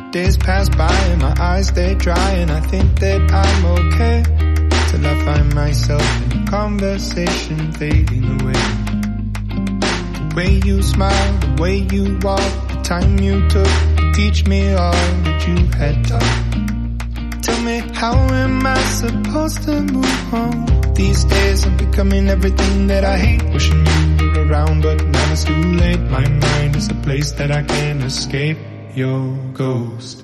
Days pass by and my eyes they dry, and I think that I'm okay, till I find myself in a conversation fading away. The way you smile, the way you walk, the time you took to teach me all that you had taught. Tell me, how am I supposed to move on? These days I'm becoming everything that I hate, wishing you were around, but now it's too late. My mind is a place that I can't escape your ghost.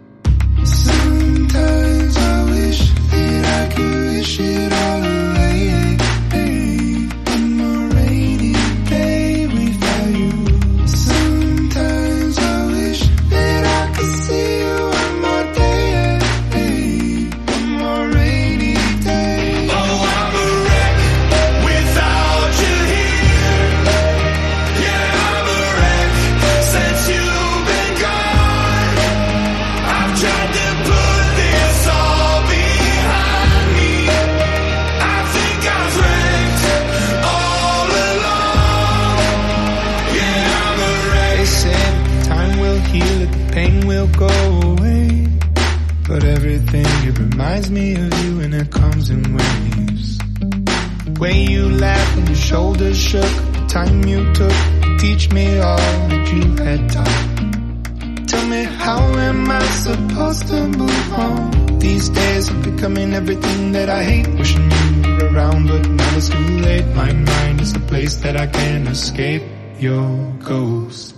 Sometimes I wish that I could wish it all away. One more rainy day without you. Sometimes I wish that I could see you one more day. One more rainy day. Oh, I'm a wreck without you here. Yeah, I'm a wreck since you've been gone. I've tried to put this all behind me. I think I was wrecked all along. Yeah, I'm a wreck. They said time will heal it, the pain will go away, but everything, it reminds me of you, and it comes in waves. The way you laughed and your shoulders shook, the time you took to teach me all that you had taught. Tell me, how am I supposed to move on? These days I'm becoming everything that I hate, wishing you were around, but now it's too late. My mind is a place that I can't escape your ghost.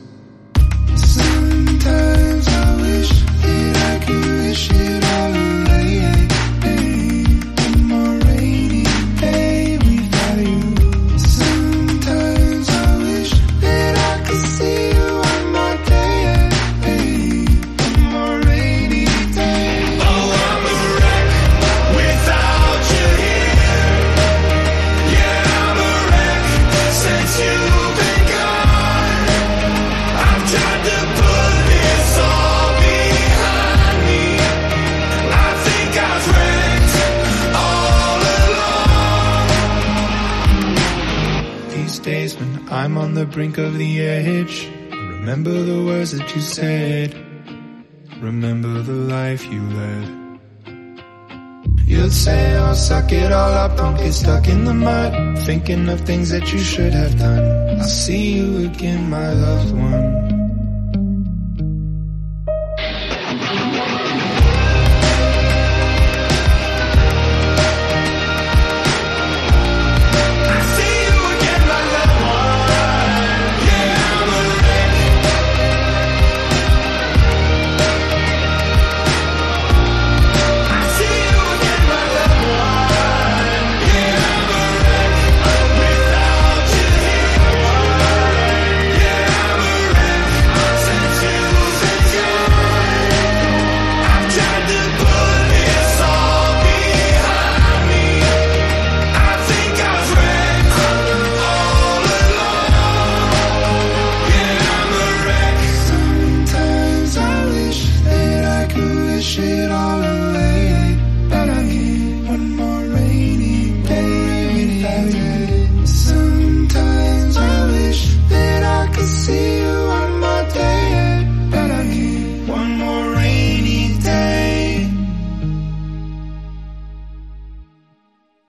Sometimes I wish that I could wish it all away. One more rainy day without you. Sometimes I wish that I could see you one more day. One more rainy day. Oh, I'm a wreck without you here. Yeah, I'm a wreck since you've been gone. I've tried to put this all behind me. I think I was wrecked all along. These days when I'm on the brink of the edge, I remember the words that you said, remember the life you led. You'd say, oh, suck it all up, don't get stuck in the mud, thinking of things that you should have done. I'll see you again, my loved one.